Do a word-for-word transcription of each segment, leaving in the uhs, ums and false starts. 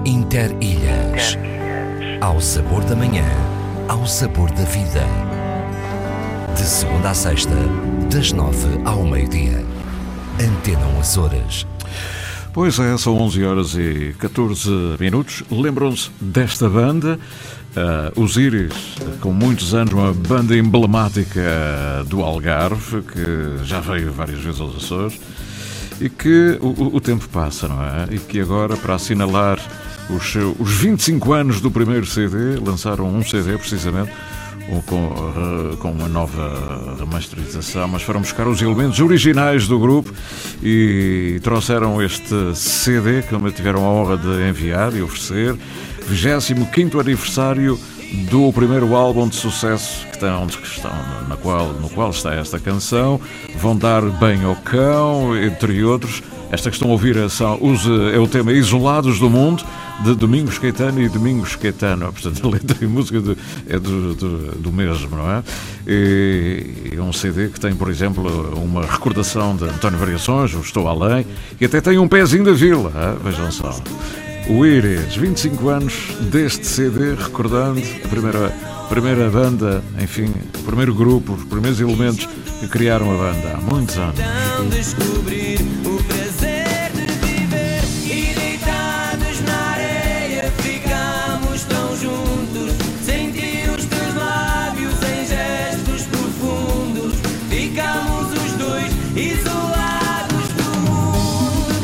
Interilhas. Ao sabor da manhã, ao sabor da vida. De segunda à sexta, das nove ao meio-dia. Antena Açores. Pois é, são onze horas e catorze minutos. Lembram-se desta banda? Uh, os Íris, com muitos anos, uma banda emblemática do Algarve, que já veio várias vezes aos Açores, e que o, o tempo passa, não é? E que agora, para assinalar os, os vinte e cinco anos do primeiro C D, lançaram um C D precisamente com, com uma nova remasterização, mas foram buscar os elementos originais do grupo e trouxeram este C D que me tiveram a honra de enviar e oferecer. vigésimo quinto aniversário do primeiro álbum de sucesso que estão, que estão, na qual, no qual está esta canção. Vão dar bem ao cão, entre outros. Esta que estão a ouvir são, é o tema Isolados do Mundo, de Domingos Caetano e Domingos Caetano. Portanto, a letra e a música de, é do, do, do mesmo, não é? E é um C D que tem, por exemplo, uma recordação de António Variações, o Estou Além, e até tem um pezinho da Vila, é? Vejam só. O Íris, vinte e cinco anos deste C D, recordando a primeira, primeira banda, enfim, o primeiro grupo, os primeiros elementos que criaram a banda há muitos anos. Descobrir o prazer de viver e deitados na areia ficamos tão juntos. Senti os teus lábios em gestos profundos. Ficamos os dois isolados do mundo.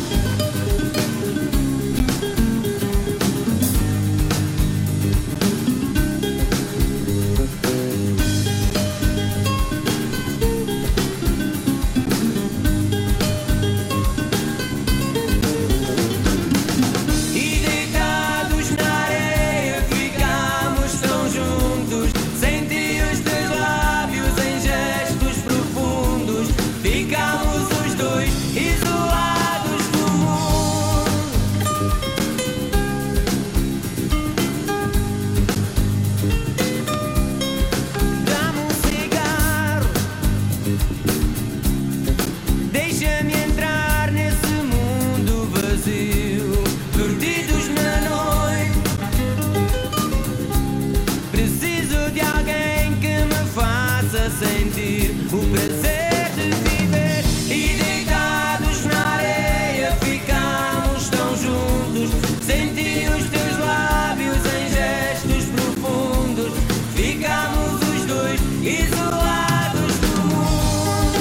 Sentir o prazer de viver e deitados na areia ficamos tão juntos. Senti os teus lábios em gestos profundos. Ficamos os dois isolados do mundo.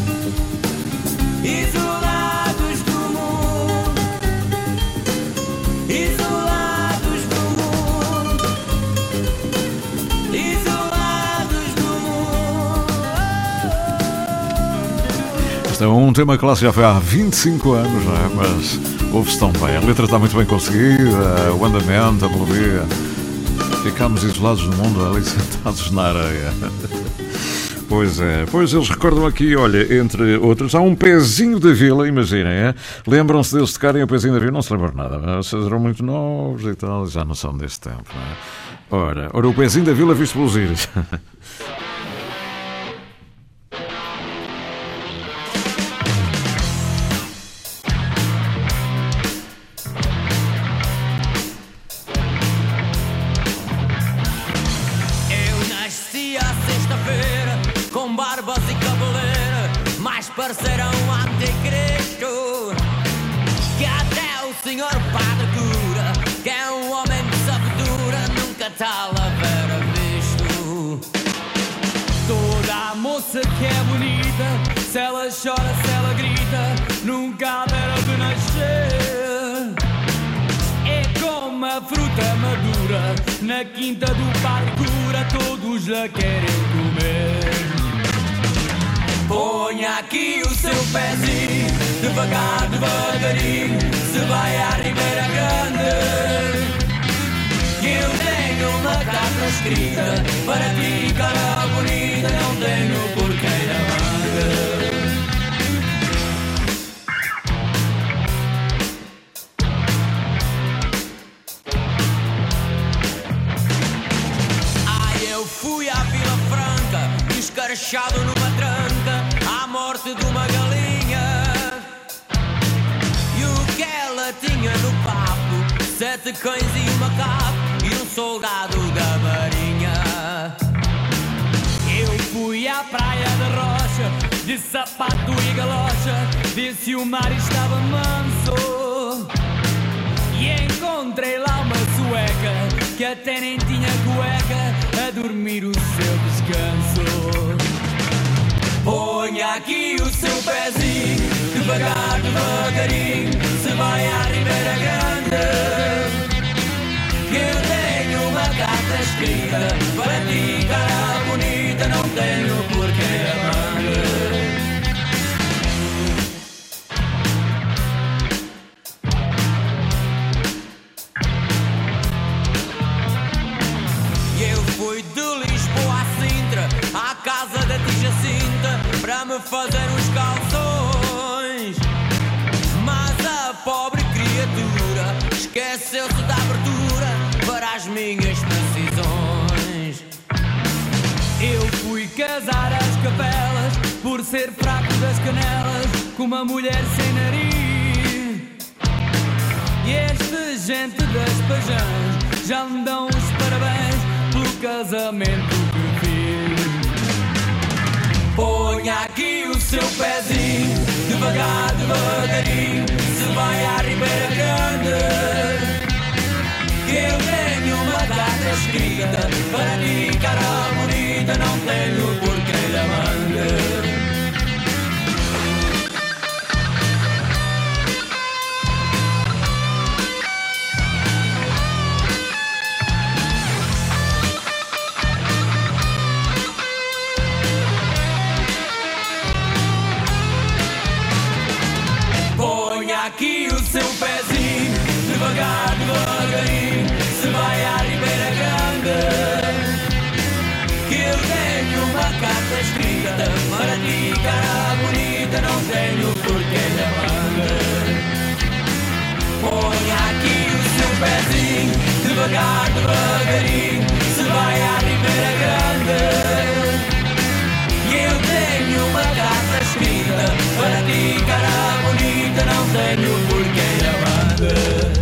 Isolados do mundo. Isolados do mundo. Isolados do mundo. Este é um tema clássico, já foi há vinte e cinco anos, não é? Mas ouve-se tão bem. A letra está muito bem conseguida, o andamento, a melodia. Ficámos isolados no mundo, ali sentados na areia. Pois é, pois eles recordam aqui, olha, entre outros, há um pezinho da Vila, imaginem, é? Lembram-se deles tocarem o pezinho da Vila? Não se lembram nada, vocês eram muito novos e tal, já não são deste tempo, não é? Ora, ora o pezinho da Vila visto pelos Íris. Barbas e cabeleira, mais parceirão anticristo que até o senhor padre cura, que é um homem de sabedoura, nunca tal haver visto. Toda a moça que é bonita, se ela chora, se ela grita, nunca haverá de nascer. É como a fruta madura, na quinta do padre cura, todos la querem comer. Ponha aqui o seu pezinho, devagar, devagarinho, se vai à Ribeira Grande. Que eu tenho uma carta escrita para ti, cara bonita, não tenho porquê amar. Ai, eu fui à Vila Franca, escarchado numa tranca, à morte de uma galinha. E o que ela tinha no papo, sete sete cães e um macaco e um soldado da marinha. Eu fui à praia da Rocha, de sapato e galocha, vi se o mar estava manso. E encontrei lá uma sueca, que até nem tinha cueca, a dormir o seu descanso. Ponha aqui o seu pezinho, devagar, devagarinho, se vai à Ribeira Grande. Que eu tenho uma carta escrita, para ti, cara bonita, não tenho porquê amar. Fui de Lisboa a Sintra, à casa da tia Jacinta, para me fazer uns calções. Mas a pobre criatura esqueceu-se da abertura para as minhas precisões. Eu fui casar às capelas, por ser fraco das canelas, com uma mulher sem nariz. E esta gente das Pajãs já me dão os parabéns pelo casamento que fiz. Ponha aqui o seu pezinho, devagar, devagarinho, se vai à Ribeira Grande. Que eu tenho uma carta escrita, para ti, cara bonita, não tenho porquê lhe amar. Aqui o seu pezinho, devagar, devagarinho, se vai à Ribeira Grande. Que eu tenho uma carta escrita, para ti, cara bonita, não tenho porquê lhe amar. Ponha aqui o seu pezinho, devagar, devagarinho, se vai à Ribeira Grande. Que eu tenho uma carta escrita, para ti, cara bonita, não tenho porquê lhe amar.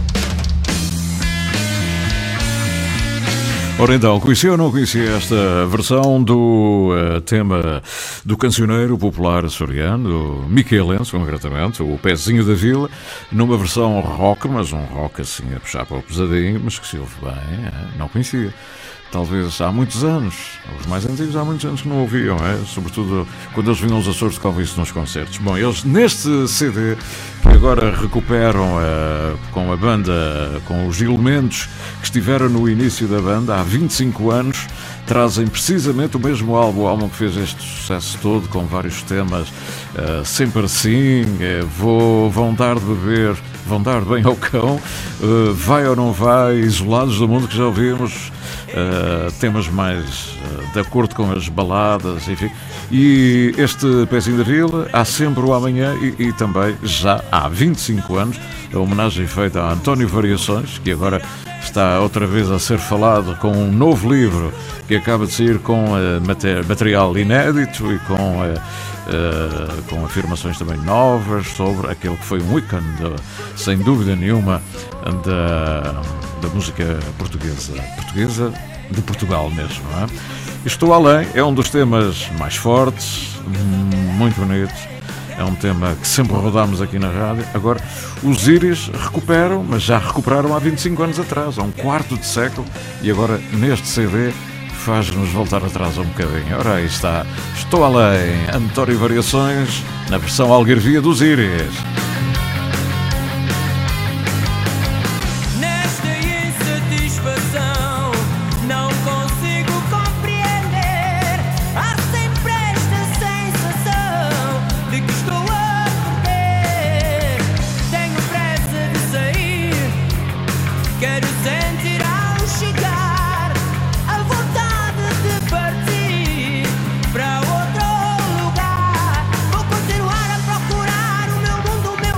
Ora então, conhecia ou não conhecia esta versão do uh, tema do cancioneiro popular açoriano, do miquelense concretamente, o Pezinho da Vila, numa versão rock, mas um rock assim a puxar para o pesadinho, mas que se ouve bem, é? Não conhecia. Talvez há muitos anos, os mais antigos há muitos anos que não ouviam, é? Sobretudo quando eles vinham aos Açores, tocavam isso nos concertos. Bom, eles neste C D, que agora recuperam uh, com a banda, com os elementos que estiveram no início da banda, há vinte e cinco anos, trazem precisamente o mesmo álbum, o álbum que fez este sucesso todo, com vários temas, uh, sempre assim, uh, vou, vão dar de beber, vão dar bem ao cão, uh, vai ou não vai, Isolados do Mundo, que já ouvimos, uh, temas mais uh, de acordo com as baladas, enfim. E este Pezinho da Vila, há sempre o amanhã e, e também já há vinte e cinco anos, a homenagem feita a António Variações, que agora está outra vez a ser falado com um novo livro que acaba de sair com uh, material inédito e com, uh, uh, com afirmações também novas sobre aquele que foi um ícone, de, sem dúvida nenhuma, da, da música portuguesa. Portuguesa de Portugal mesmo, não é? Estou Além é um dos temas mais fortes, muito bonitos. É um tema que sempre rodámos aqui na rádio. Agora, os Íris recuperam, mas já recuperaram há vinte e cinco anos atrás, há um quarto de século, e agora neste C D faz-nos voltar atrás um bocadinho. Ora, aí está, Estou Além, António Variações, na versão algarvia dos Íris. Para outro lugar, vou continuar a procurar o meu mundo, o meu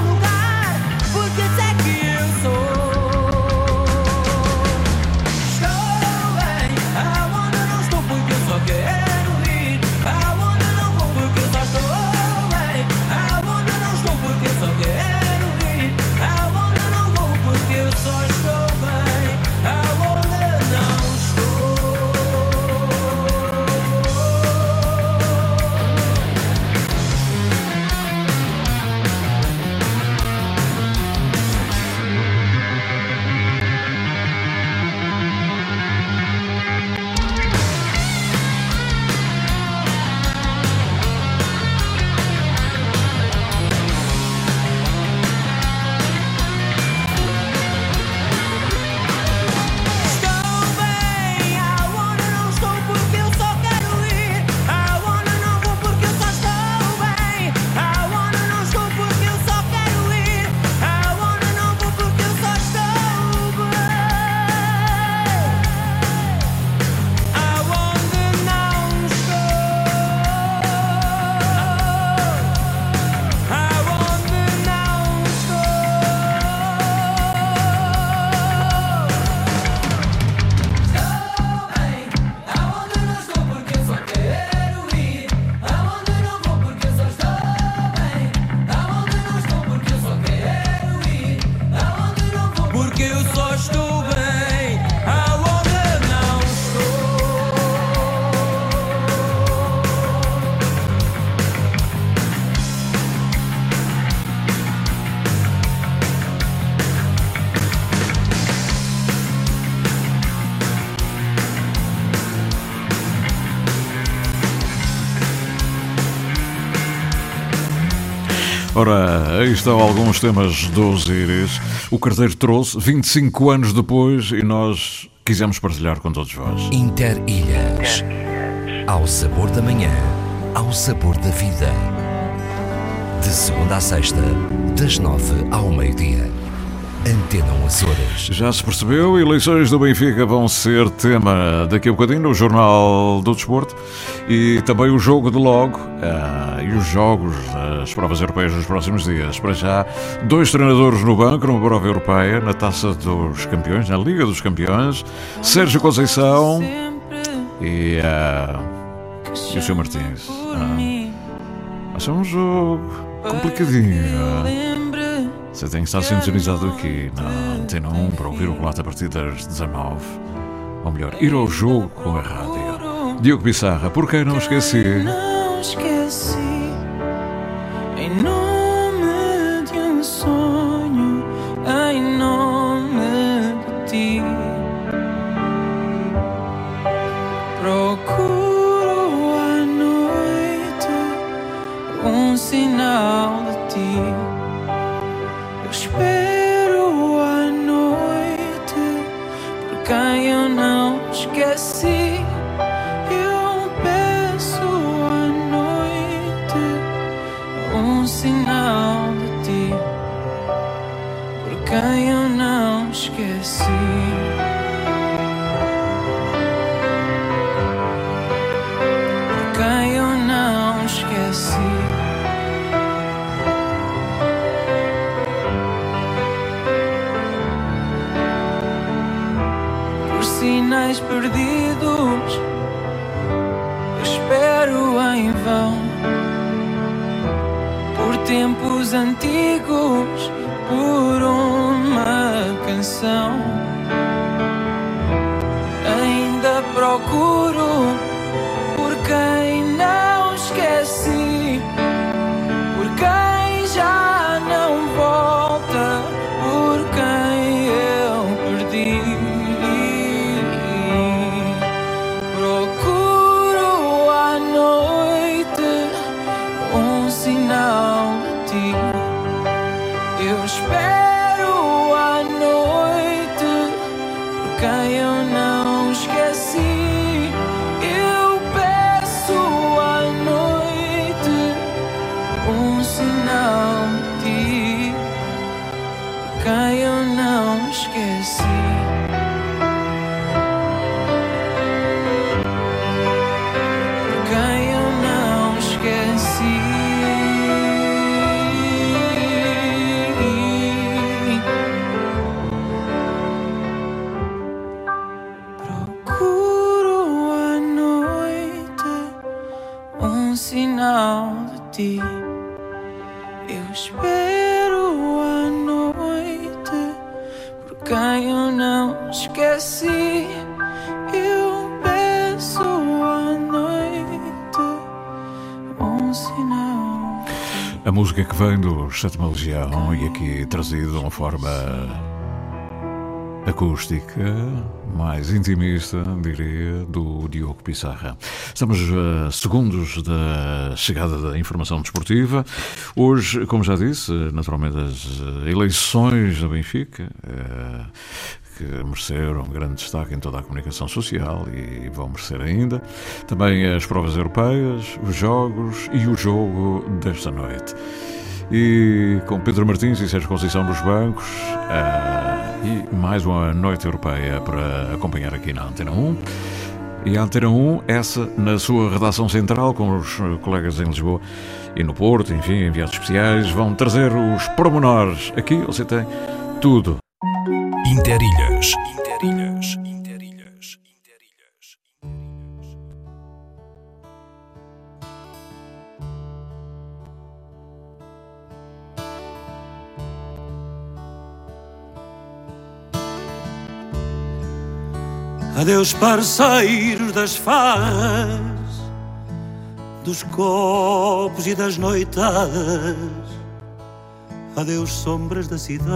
porque eu só estou bem aonde não estou. Ora, aí estão alguns temas do Osiris. O Carteiro trouxe vinte e cinco anos depois e nós quisemos partilhar com todos vós. Interilhas. Ao sabor da manhã, ao sabor da vida. De segunda a sexta, das nove ao meio-dia. Antena Açores. Já se percebeu, eleições do Benfica vão ser tema daqui a bocadinho no Jornal do Desporto e também o jogo de logo ah, e os jogos das provas europeias nos próximos dias. Para já, dois treinadores no banco numa prova europeia, na Taça dos Campeões, na Liga dos Campeões, Sérgio Conceição e, ah, e o senhor Martins. Ah, vai ser um jogo complicadinho. Você tem que estar sintonizado aqui na Antena um para ouvir o relato a partir das dezanove. Ou melhor, ir ao jogo com a rádio. Diogo Pissarra, por que não esqueci? Não esqueci, em nome de um sonho, em nome de ti. Procuro à noite um sinal de ti. Eu espero à noite por quem eu não esqueci. Eu peço à noite um sinal de ti por quem eu não esqueci. Por quem eu não esqueci. Sinais perdidos, eu espero em vão. Por tempos antigos, por uma canção. Ainda procuro por quem não esqueci, por quem já não volta, por quem eu perdi. Eu espero à noite por quem eu não esqueci. Eu peço à noite um sinal de ti por quem eu não esqueci. Por quem eu não esqueci. Sinal de ti. Eu espero à noite por quem eu não esqueci. Eu peço à noite um sinal de ti. A música que vem do Sétima Legião e aqui trazido de uma forma acústica, mais intimista, diria, do Diogo Pissarra. Estamos a segundos da chegada da informação desportiva. Hoje, como já disse, naturalmente as eleições da Benfica, que mereceram um grande destaque em toda a comunicação social e vão merecer ainda. Também as provas europeias, os jogos e o jogo desta noite. E com Pedro Martins e Sérgio Conceição nos bancos, uh, e mais uma noite europeia para acompanhar aqui na Antena um. E a Antena um, essa na sua redação central, com os colegas em Lisboa e no Porto, enfim, enviados especiais, vão trazer os pormenores. Aqui você tem tudo. Interilhas. Interilhas. Interilhas. Interilhas. Adeus, parceiros das farras, dos copos e das noitadas. Adeus, sombras da cidade.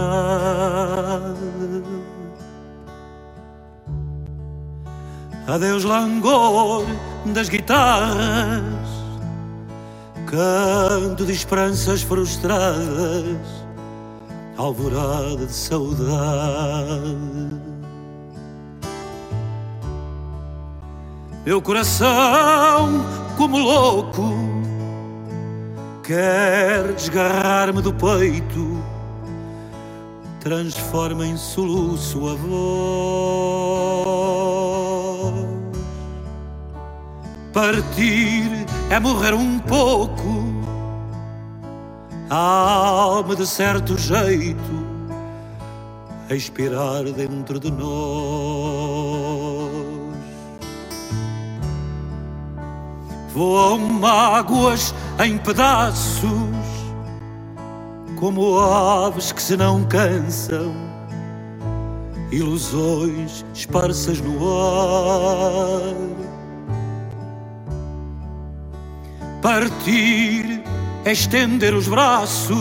Adeus, langor das guitarras, canto de esperanças frustradas, alvorada de saudade. Meu coração, como louco, quer desgarrar-me do peito, transforma em soluço a voz. Partir é morrer um pouco, a alma de certo jeito a expirar dentro de nós. Voam mágoas em pedaços, como aves que se não cansam, ilusões esparsas no ar. Partir é estender os braços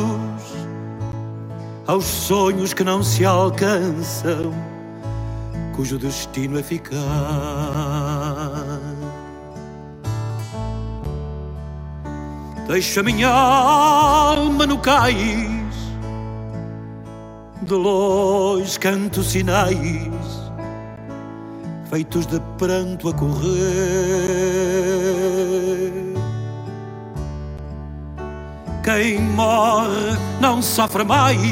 aos sonhos que não se alcançam, cujo destino é ficar. Deixo a minha alma no cais, de longe canto sinais, feitos de pranto a correr. Quem morre não sofre mais,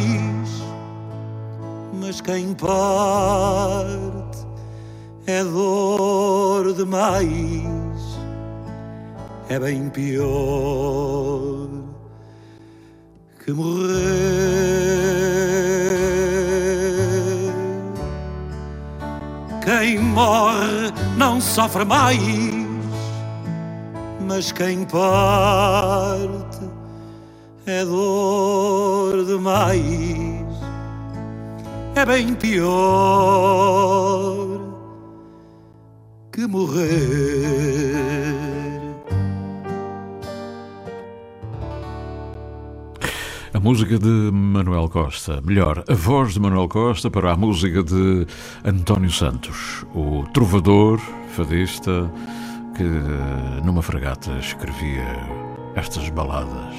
mas quem parte é dor demais. É bem pior que morrer. Quem morre não sofre mais, mas quem parte é dor demais. É bem pior que morrer. A música de Manuel Costa, melhor, a voz de Manuel Costa para a música de António Santos, o trovador, fadista, que numa fragata escrevia estas baladas.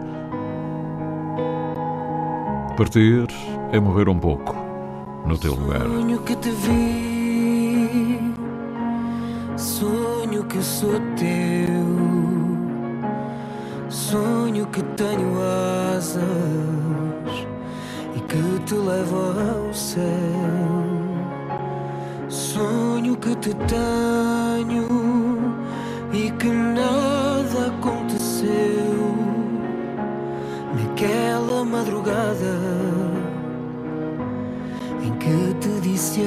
Partir é morrer um pouco no teu lugar. Sonho que te vi, sonho que sou teu, sonho que tenho asas e que te levo ao céu. Sonho que te tenho e que nada aconteceu naquela madrugada em que te disse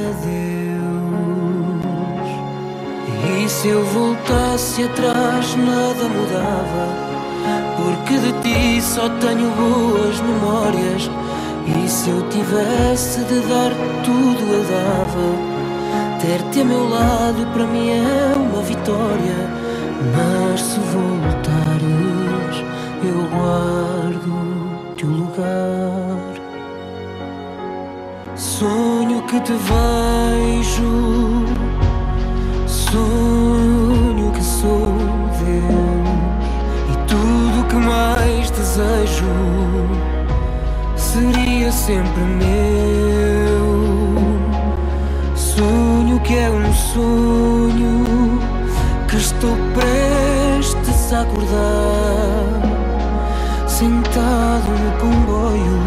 adeus. E se eu voltasse atrás nada mudava, porque de ti só tenho boas memórias. E se eu tivesse de dar tudo eu dava, ter-te a meu lado para mim é uma vitória. Mas se voltares eu guardo-te o lugar. Sonho que te vejo, sonho que sou Deus, e tudo que mais desejo seria sempre meu. Sonho que é um sonho que estou prestes a acordar, sentado no comboio,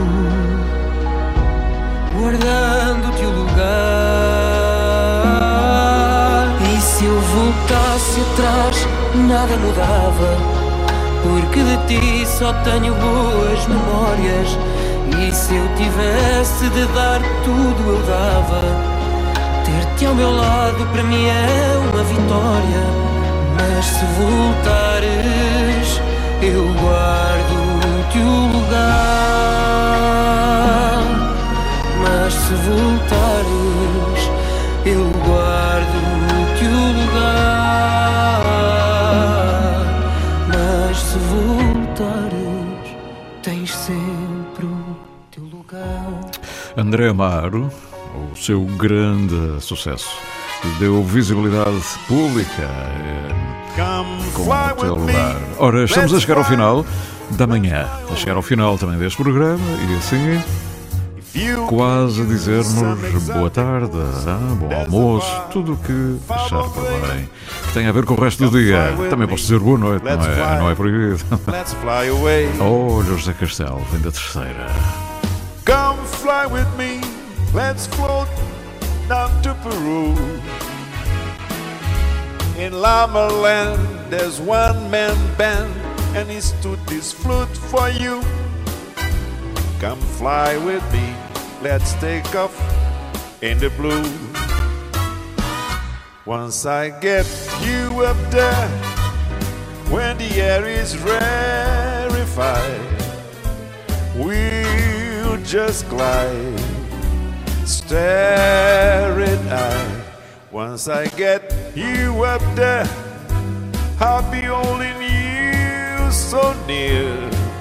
guardando-te o lugar. E se eu voltasse atrás nada mudava, porque de ti só tenho boas memórias. E se eu tivesse de dar tudo eu dava, ter-te ao meu lado para mim é uma vitória. Mas se voltares eu guardo-te o lugar. Mas se voltares eu guardo André Amaro, o seu grande sucesso, deu visibilidade pública com o teu lar. Ora, estamos a chegar ao final da manhã, a chegar ao final também deste programa e assim quase a dizer-nos boa tarde, ah, bom almoço, tudo o que achar por bem, que tem a ver com o resto do dia. Também posso dizer boa noite, não é, não é proibido. Oh, José Castelo, vem da terceira. Come fly with me, let's float down to Peru. In Llama Land, there's one man band, and he stood this flute for you. Come fly with me, let's take off in the blue. Once I get you up there, when the air is rarefied, we'll just glide, starry-eyed. Once I get you up there, I'll be holding you so near.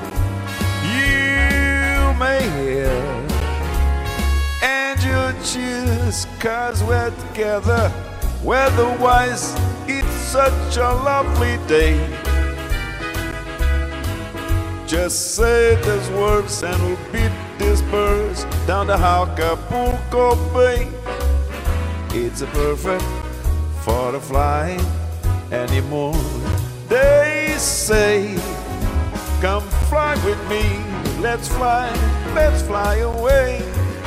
You may hear angel cheers, 'cause we're together. Weather-wise, it's such a lovely day. Just say those words and we'll beat these birds down the Acapulco Bay. It's a perfect for the flying anymore. They say, come fly with me, let's fly, let's fly away.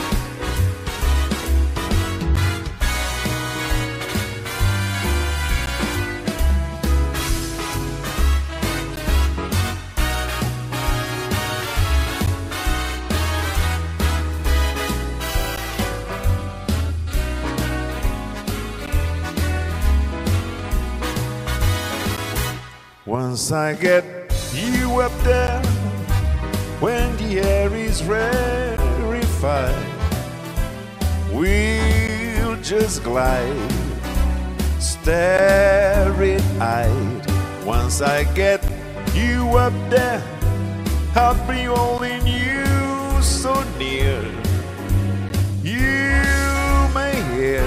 Once I get you up there, when the air is rarefied, we'll just glide, starry-eyed. Once I get you up there, I'll be holding you so near. You may hear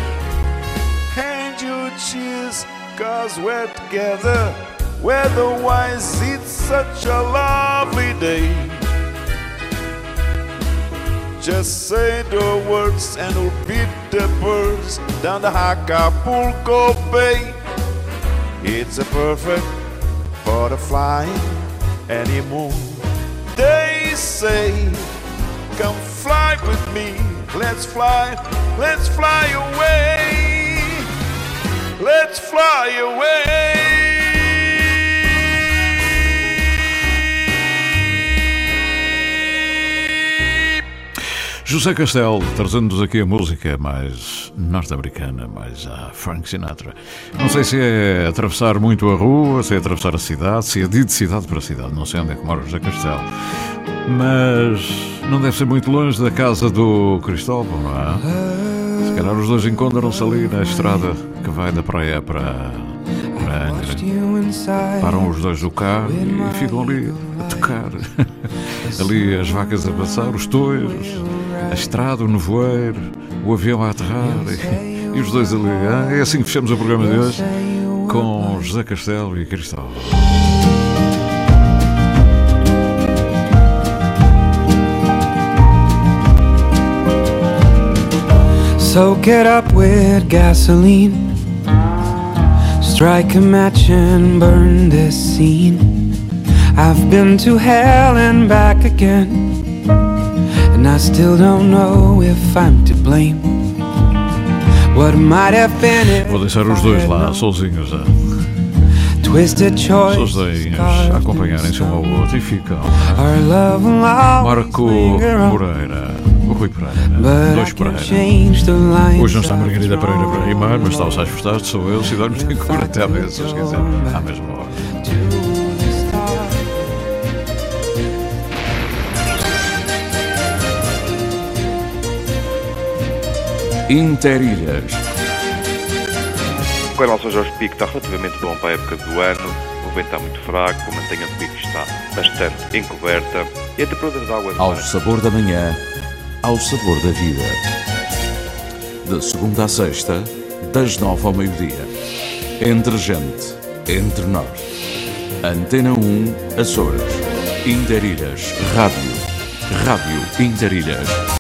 angel cheers, 'cause we're together. Weather-wise, it's such a lovely day. Just say the words and we'll beat the birds down the Acapulco Bay. It's a perfect for the flying anymore. They say, come fly with me, let's fly, let's fly away. Let's fly away. José Castelo, trazendo-nos aqui a música mais norte-americana, mais a Frank Sinatra. Não sei se é atravessar muito a rua, se é atravessar a cidade, se é de cidade para cidade, não sei onde é que mora José Castelo, mas não deve ser muito longe da casa do Cristóvão, não é? Se calhar os dois encontram-se ali na estrada que vai da praia para, para Angra. Param os dois do carro e ficam ali a tocar. Ali as vacas a passar, os touros, a estrada, o nevoeiro, o avião a aterrar e, e os dois ali. Ah, é assim que fechamos o programa de hoje com José Castelo e Cristóvão. Soak it up with gasoline, strike a match and burn this scene. I've been to hell and back again, and I still don't know if I'm to blame. What might have been if Vou deixar os dois lá sozinhos, a... sozinhos a acompanharem-se um ao outro e ficam Marco Moreira, o Rui Pereira, dois Pereira. Hoje não está a Margarida Pereira para rimar, mas está o Sais Forçados, sou eu, Cidade me tem que cobrar até à mesa, se quiser, à mesma hora. Interilhas. O canal São Jorge Pico está relativamente bom para a época do ano, o vento está muito fraco, a mantenha do pico está bastante encoberta e a temperatura da água do mar... Ao sabor da manhã, ao sabor da vida. De segunda a sexta, das nove ao meio-dia. Entre gente, entre nós. Antena um, Açores. Interilhas Rádio. Rádio Interilhas.